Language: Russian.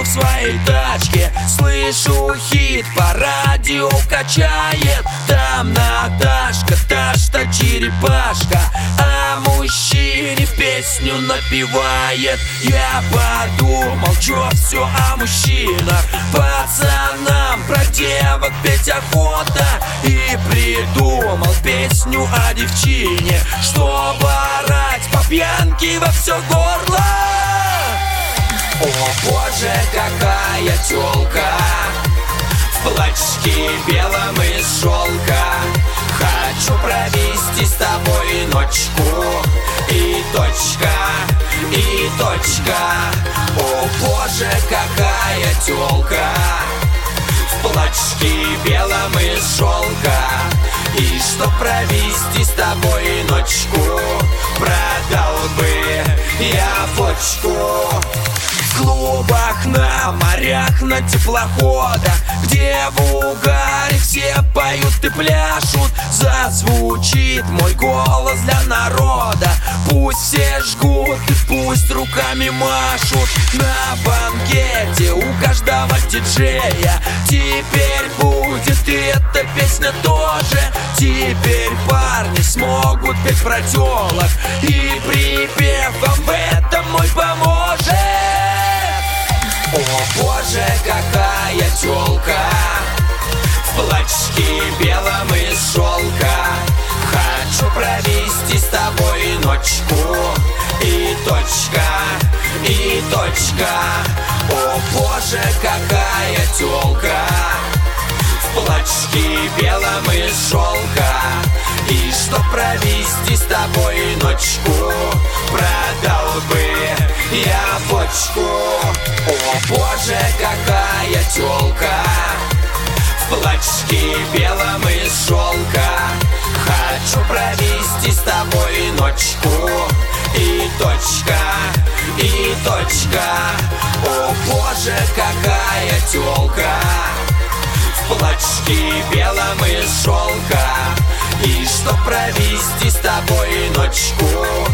своей тачке. Слышу хит, по радио качает. Там Наташка, та черепашка, а мужчине песню напевает. Я подумал, чё все о мужчинах, пацанам про девок петь охота. И придумал песню о девчине, чтобы орать по пьянке во все горло. О боже, какая тёлка в платьишке белом из шелка. Хочу провести с тобой ночку. И точка, и точка. О боже, какая тёлка в платьишке белом из шелка. И чтоб провести с тобой ночку, продал бы я почку. В клубах, на морях, на теплоходах, где в угаре все поют и пляшут, зазвучит мой голос для народа. Пусть все жгут и пусть руками машут. На банкете у каждого диджея теперь будет и эта песня тоже. Теперь парни смогут петь про тёлок, и припев вам в этом мой поможет. О боже, какая тёлка в платьишке белом из шелка. Хочу провести с тобой ночку. И точка, и точка. О боже, какая тёлка в платьишке белом из шелка. И чтоб провести с тобой ночку, продал бы я почку. О боже, какая тёлка в платьишке белом из шелка. Хочу провести с тобой ночку. И точка, и точка. О боже, какая тёлка в платьишке белом из шелка. И чтоб провести с тобой ночку,